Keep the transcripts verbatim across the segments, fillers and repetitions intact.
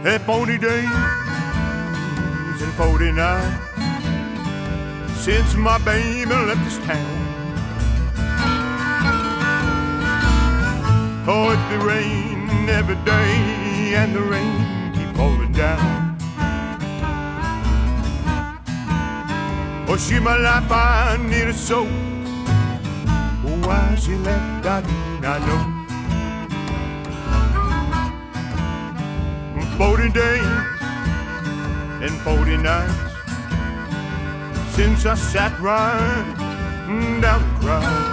Hey, forty days and forty nights since my baby left this town. Oh, it's been rain every day and the rain keep falling down. Oh, she my life, I need her so. Oh, why she left, I do not know. Forty days and forty nights since I sat right down the crowd.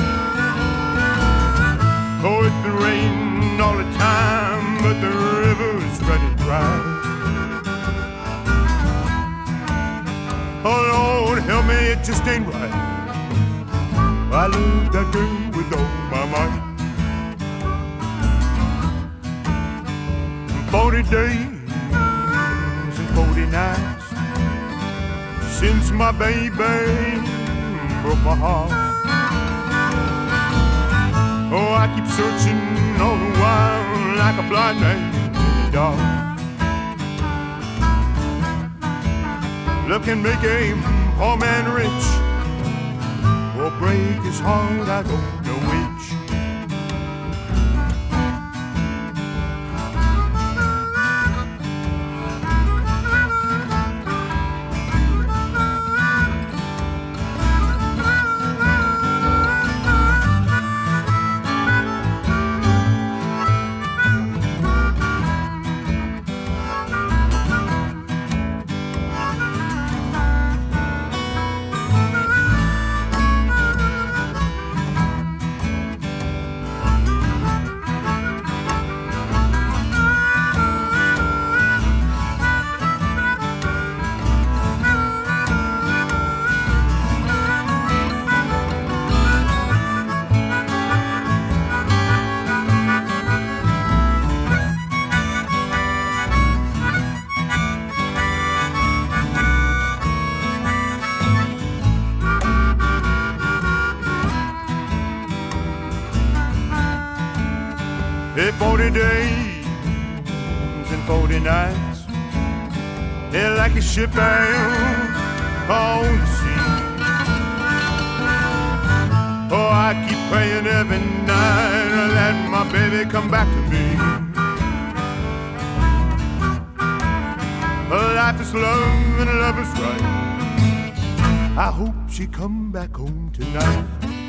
Oh, it's been raining all the time, but the river's running dry. Oh, Lord, help me, it just ain't right. I love that girl with all my might. Forty days and forty nights since my baby broke my heart. Oh, I keep searching all the while like a blind man in the dark. Look and make a poor man rich or break his heart, I don't know which. Hey, forty days and forty nights, they're like a ship out on the sea. Oh, I keep praying every night that my baby come back to me. Life is love and love is right. I hope she come back home tonight.